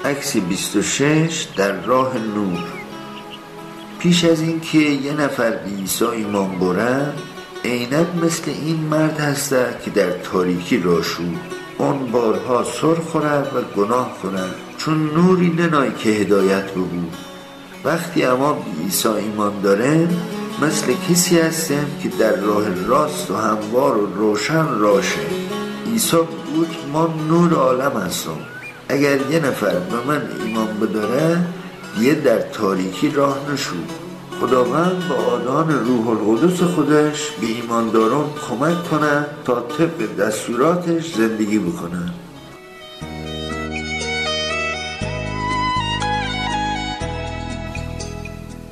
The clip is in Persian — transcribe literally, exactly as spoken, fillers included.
عکس بیست و شش در راه نور. پیش از این که یه نفر به عیسی ایمان برد، عینک مثل این مرد هسته که در تاریکی راه شد، اون بارها سر خورد و گناه کند، چون نوری ننای که هدایت بود. وقتی اما به عیسی ایمان داره، مثل کسی هستیم که در راه راست و هموار و روشن راشه. عیسی بود ما نور عالم هستم. اگر یه نفر به من ایمان بداره، یه در تاریکی راه نشود. خداوند با آدان روح القدس خودش به ایمانداران کمک کنه تا طبق دستوراتش زندگی بکنه.